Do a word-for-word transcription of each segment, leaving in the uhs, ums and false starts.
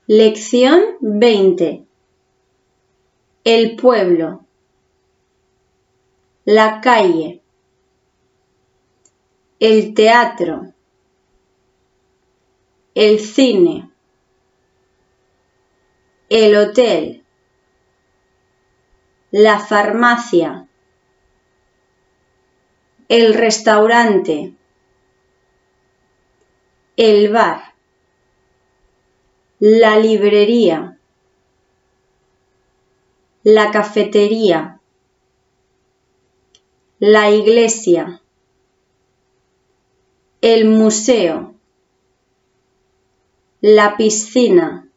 Lección veinte. El pueblo. La calle. El teatro. El cine. El hotel. La farmacia. El restaurante. El bar. La librería. La cafetería. La iglesia. El museo. La piscina.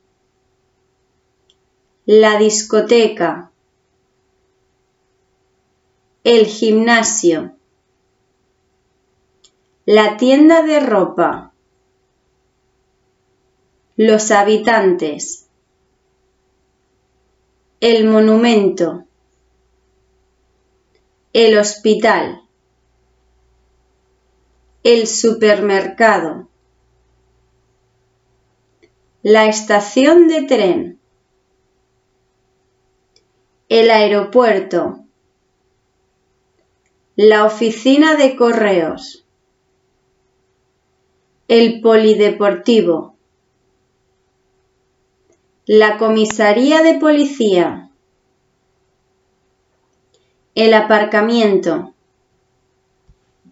La discoteca. El gimnasio. La tienda de ropa. Los habitantes. El monumento. El hospital. El supermercado. La estación de tren. El aeropuerto. La oficina de correos. El polideportivo. La comisaría de policía. El aparcamiento.